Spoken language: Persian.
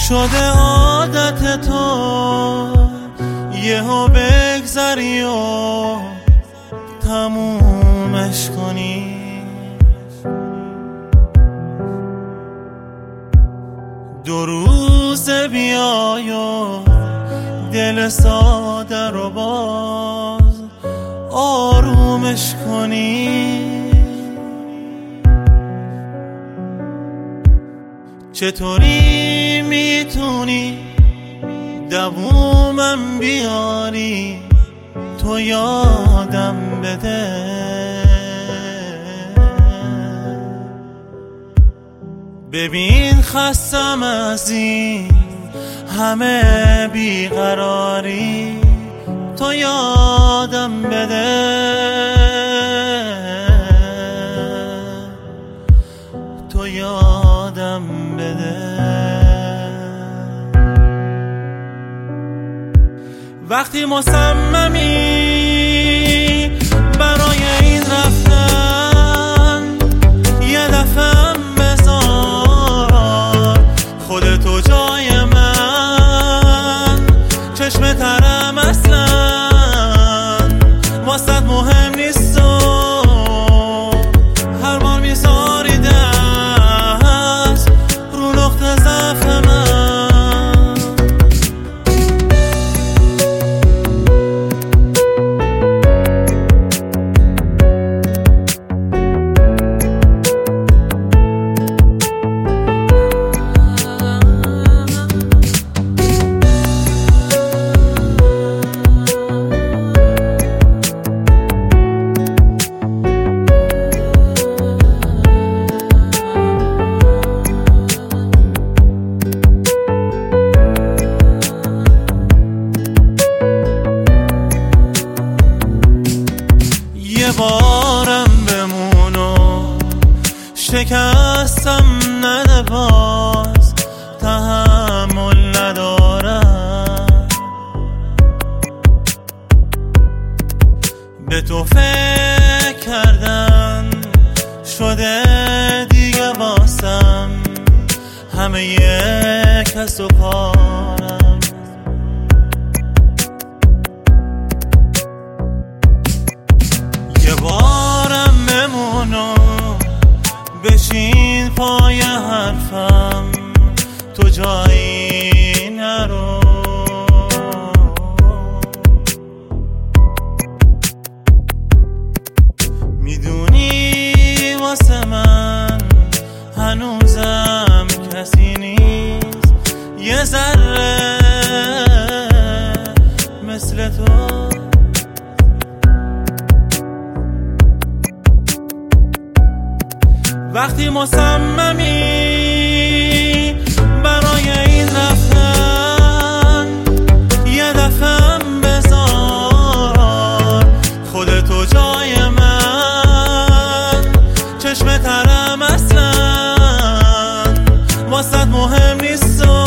شده عادت تو یهو بگذری و تمومش کنی. دو روز بیای و دل ساده رو باز آرومش کنی. چطوری میتونی دوومم بیاری تو یادم بده. ببین خستم از این همه بیقراری تو یادم بده. تو یادم بده. وقتی مصممی برای این رفتن یه دفعه بذار خودتو جای من. چشم ترم اصلا واسط مهم نیست و هر بار میذاری دست رو نقطه ضعف من. یه بارم بمون و شکستم نده باز تحمل ندارم. به تو فکر کردن شده دیگه واسم همه یک کس و کارم. یه بارم بمون و بشین پای حرفم تو جایی نرو. میدونی واسه من هنوزم کسی نیست یه ذره مثل تو. وقتی مصممی برای این رفتن یه دفعه بذار خودتو جای من. چشم ترم اصلا واسط مهم نیست و